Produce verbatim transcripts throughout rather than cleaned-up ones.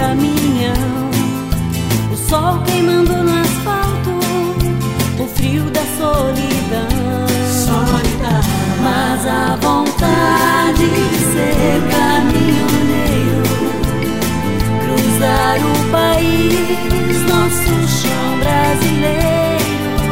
caminhão, o sol queimando no asfalto, o frio da solidão. Solidão. Mas a vontade de ser caminhoneiro, cruzar o país, nosso chão brasileiro.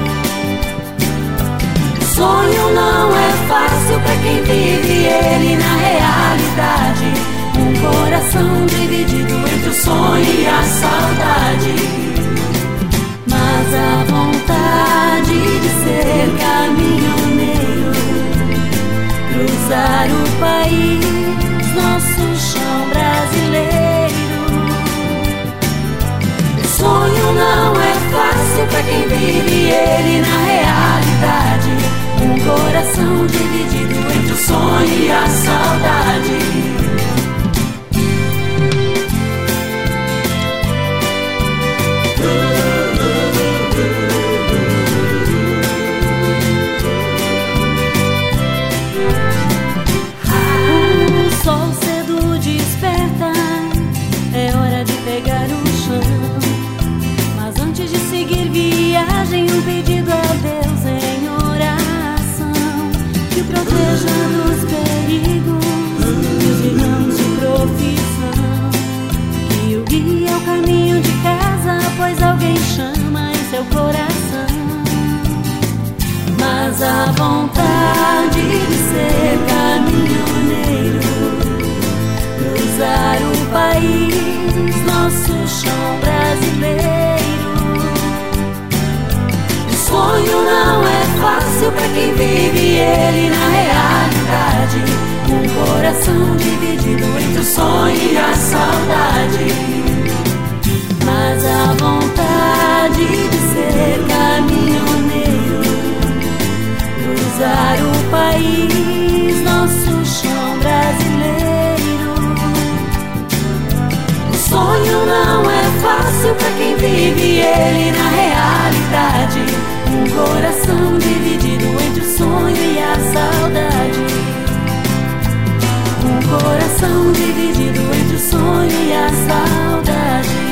Sonho não é fácil pra quem vive ele na realidade. Um coração dividido entre o sonho e a saudade. Mas a vontade de ser caminhoneiro, cruzar o país, nosso chão brasileiro. Sonho não é fácil pra quem vive ele na realidade. Um coração dividido entre o sonho e a saudade. O sol cedo desperta, é hora de pegar o chão. Mas antes de seguir viagem, um pedido a Deus em oração, que o proteja dos perigos, dos irmãos de profissão, que o guie ao caminho de casa, pois alguém chama em seu coração. Mas a vontade de ser caminhoneiro, cruzar o país, nosso chão brasileiro. O sonho não é fácil pra quem vive ele na realidade. Um coração dividido entre o sonho e a saudade. Mas a vontade de ser caminhoneiro, cruzar o país, nosso chão brasileiro. O sonho não é fácil pra quem vive ele na realidade. Um coração dividido entre o sonho e a saudade. Um coração dividido entre o sonho e a saudade.